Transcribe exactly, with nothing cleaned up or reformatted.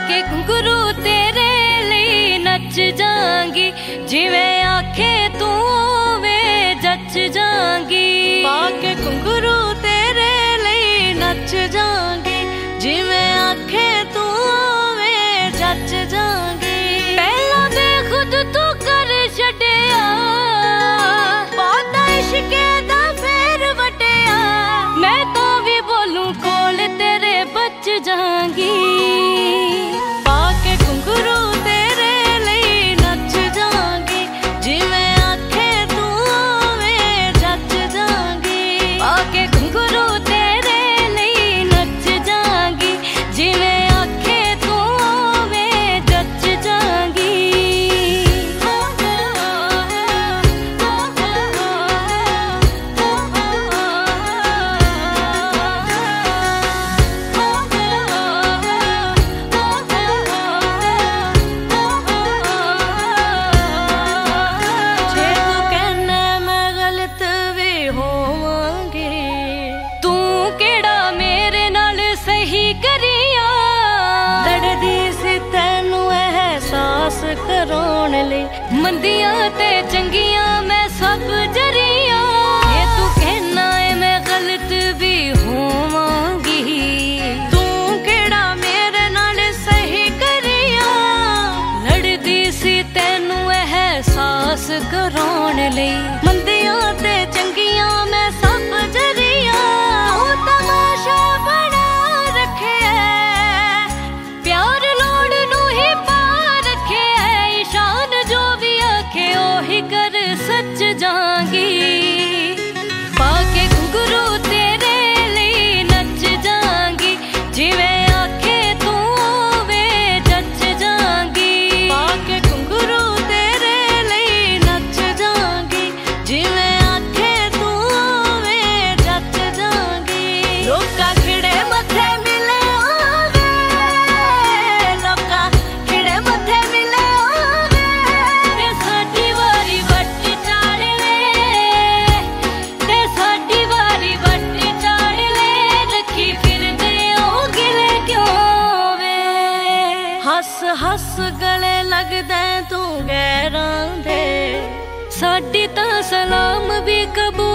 के घुंघरू तेरे लिए नच जांगी, जिवें आखे तू वे जच जांगी। पाके घुंघरू तेरे लिए नच जांगी, जिवें आखे तू वे जच जांगी। पहला बेखुद तू कर छड्डिया, पाता इश्के दा फेर वटिया। मैं तो भी बोलूं कोल तेरे बच जांगी। पाके घुंघरू तेरे लिए नच जांगी, जिवें आखे तू वे जच जांगी। पाके घुंघरू तेरे लिए नच जांगी, जिवें आखे तू वे जच जांगी। कराउण लई मंदियां ते चंगियां मैं सब जरिया। ये तू कहना है मैं गलत भी होवांगी, तू केड़ा मेरे नाल सही करिया। लड़दी सी तैनू एहसास कराउण लई, मंदियां ते चंगियां मैं सब जरिया। तू तमाशा बना रखे प्यार लोड़ नू ही पा रखे ईशान जो भी आखे ओही कर सच जांगी। पाके घुंघरू तेरे लिए नच जांगी, जिवें आखे तू वे जच जांगी। पाके घुंघरू तेरे लिए नच जांगी, जिवें आखे तू वे जच जांगी। लोका खिड़े मथे मिले आवे, लोका खिड़े मथे मिले आवे। ते साडी वारी वट चाड़ ले, ते साडी वारी वट चाड़ ले। रखी फिरदे ओ गिले क्यों वे। हस हस गले लगदा तू गैरां दे, साडी तां सलाम भी कबूल